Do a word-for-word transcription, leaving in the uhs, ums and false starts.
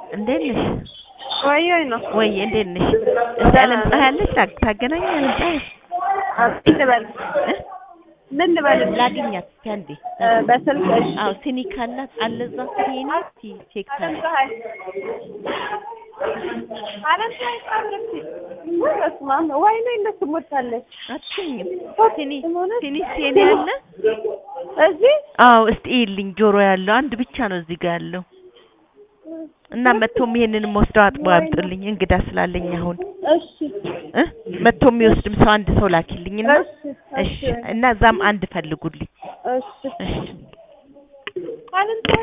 እንዴት ነሽ? ወይ ወይ ነው ወይ እንዴት ነሽ? እስቲ አለም ፀሐይ አለች ታገናኝ አለም ፀሐይ ምን ልበል ምን ልበል ላግኛት እስኪ አንዴ በስልክ እሺ አዎ ሲኒ ካላት አለዛ ሲኒ እስቲ ቼክ ታርግ አለም ፀሐይ ታርግቲ ወይ በስመ አብ ወይ ነው እንደሱ ሞታለች አትኝም ሲኒ ሲኒ ሲኒ አለ እዚህ አዎ እስቲ ይልኝ ጆሮ ያለው አንድ ብቻ ነው እዚህ ጋር ያለው እና መጥቶም ይሄንን ወስደው አጥቦ አምጥልኝ እንግዳ ስላለኝ አሁን እሺ እ መጥቶም ይወስድም ሰው አንድ ሰው ላኪልኝና እሺ እና ዛም አንድ ፈልጉልኝ እሺ እሺ አለም